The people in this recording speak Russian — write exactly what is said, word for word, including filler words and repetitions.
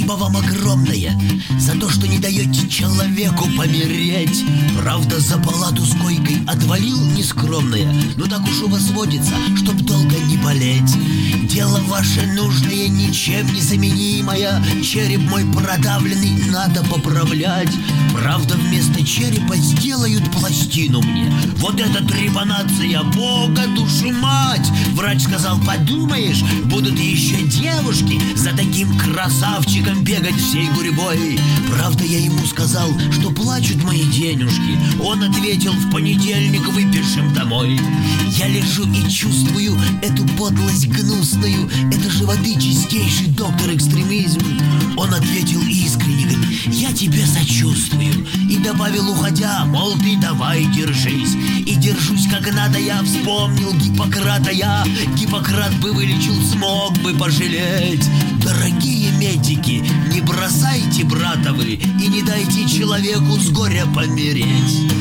Спасибо вам огромное за то, что не даете человеку помереть. Правда, за палату с койкой отвалил нескромное, но так уж у вас водится, чтоб долго не болеть. Дело ваше нужное, ничем не заменимое. Череп мой продавленный надо поправлять. Правда, вместо черепа сделают пластину мне. Вот это трепанация, бога душу мать! Врач сказал, подумаешь, будут еще девушки за таким красавчиком бегать всей гурьбой. Правда, я ему сказал, что плачут мои денежки. Он ответил, в понедельник выпишем домой. Я лежу и чувствую эту подлость гнусную. Это же воды чистейший доктор экстремизм. Он ответил искренне, говорит, я тебе сочувствую. И добавил, уходя, мол, ты давай держись. И держусь как надо, я вспомнил Гиппократа я. Гиппократ бы вылечил, смог бы пожалеть. Дорогие медики, не бросайте брата вы и не дайте человеку с горя помереть.